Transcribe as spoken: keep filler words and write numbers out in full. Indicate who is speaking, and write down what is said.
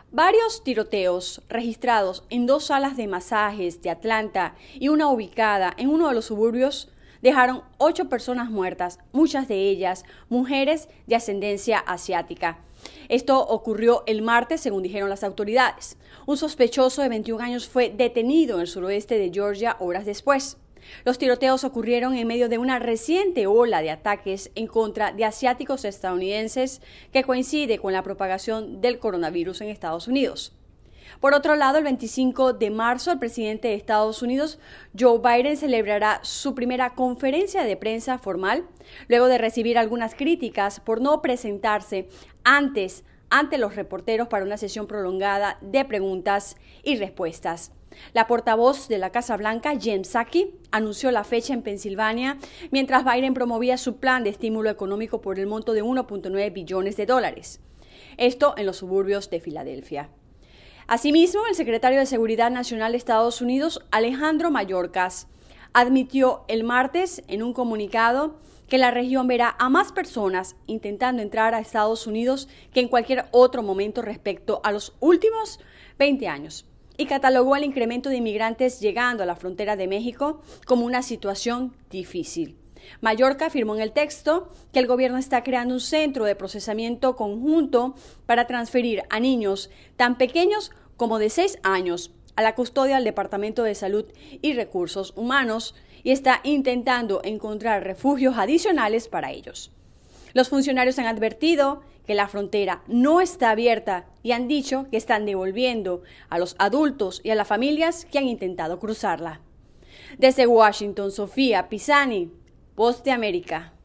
Speaker 1: Varios tiroteos registrados en dos salas de masajes de Atlanta y una ubicada en uno de los suburbios dejaron ocho personas muertas, muchas de ellas mujeres de ascendencia asiática. Esto ocurrió el martes, según dijeron las autoridades. Un sospechoso de veintiún años fue detenido en el suroeste de Georgia horas después. Los tiroteos ocurrieron en medio de una reciente ola de ataques en contra de asiáticos estadounidenses que coincide con la propagación del coronavirus en Estados Unidos. Por otro lado, el veinticinco de marzo, el presidente de Estados Unidos, Joe Biden, celebrará su primera conferencia de prensa formal, luego de recibir algunas críticas por no presentarse antes ante los reporteros para una sesión prolongada de preguntas y respuestas. La portavoz de la Casa Blanca, Jen Psaki, anunció la fecha en Pensilvania mientras Biden promovía su plan de estímulo económico por el monto de uno punto nueve billones de dólares. Esto en los suburbios de Filadelfia. Asimismo, el secretario de Seguridad Nacional de Estados Unidos, Alejandro Mayorkas, admitió el martes en un comunicado que la región verá a más personas intentando entrar a Estados Unidos que en cualquier otro momento respecto a los últimos veinte años, y catalogó el incremento de inmigrantes llegando a la frontera de México como una situación difícil. Mallorca afirmó en el texto que el gobierno está creando un centro de procesamiento conjunto para transferir a niños tan pequeños como de seis años a la custodia del Departamento de Salud y Recursos Humanos y está intentando encontrar refugios adicionales para ellos. Los funcionarios han advertido que la frontera no está abierta y han dicho que están devolviendo a los adultos y a las familias que han intentado cruzarla. Desde Washington, Sofía Pisani, Voz de América.